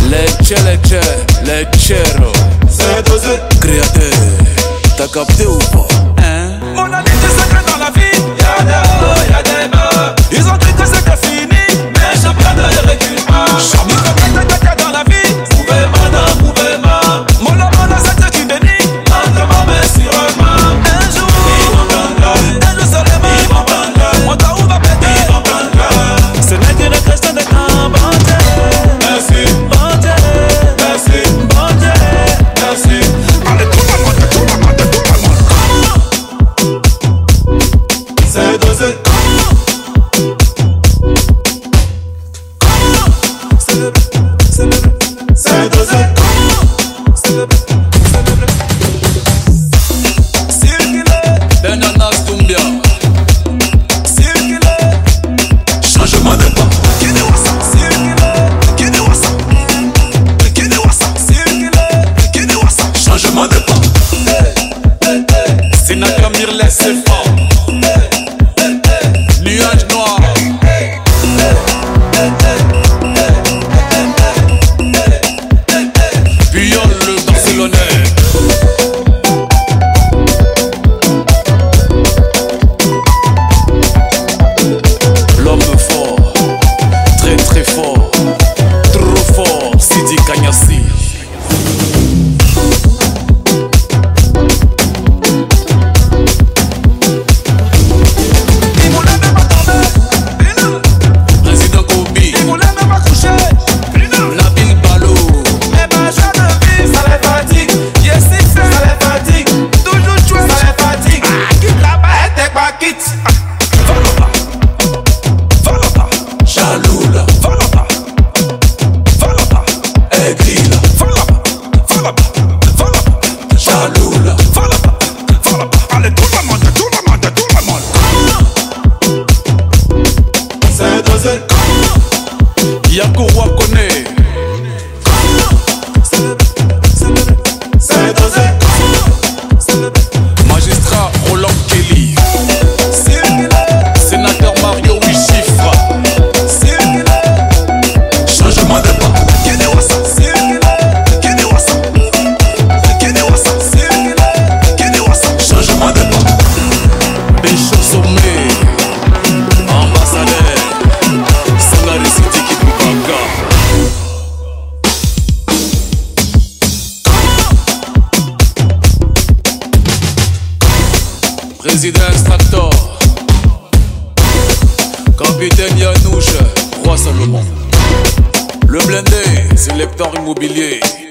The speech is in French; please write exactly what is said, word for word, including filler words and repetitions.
Lecce, lecce, leccero. C'est dosé. Créateur, t'as capté ou pas? Hein? Mon ami, tu sais que dans la vie, y'a des hauts, y'a des bas. Ils ont dit que c'était fini, mais j'ai pas de recul pas. Ils ont dit que dans la vie, mouvement, non, mouvement. Mon amour, là, c'était une bénie. Lentement, mais sûrement. Un jour, ils vont prendre. Un jour seulement, ils vont prendre. Mon temps où va péter, ils vont prendre. Ce n'est qu'une question de temps, bon Dieu. Merci, bon Dieu. Merci, bon Dieu. Merci. Allez, tout le monde, tout le monde, tout le monde. C'est dosé. C'est dosé. Benanas Doumbia. Changement de pas. Changement de pas. Sénateur Mirlet, c'est fort. Nuage noir. Puyol le Barcelonais. L'homme fort, très très fort, trop fort, Sidi Kanyasi. Ils voulaient même pas tomber. Président Kobi, Ils voulaient même pas coucher. Nabil Balo, Mais ma joie de vivre, ça les fatigue. Yes, c'est ça les fatigue. Toujours jouer, ça les fatigue. Ah, quitte là-bas, elle t'es pas quitte. Va-là-bas. Va-là-bas. Jaloula, Va-là-bas. Va-là-bas. Aigrila, Va-là-bas. Va-là-bas. Va-là-bas. Jaloula, Va-là-bas. Va-là-bas. Allez, tout le monde, tout le monde, tout le monde. C'est dosé. Yako Wakone, C'est dosé. magistrat Roland Kelly, sénateur Mario Wichifra, Changement de pas. Changement de pas. Bécho Sommet, ambassadeur, Sangari City Kipupaka. Président Extractor, capitaine Yanouche, Roi Salomon. Le blindé, sélecteur immobilier.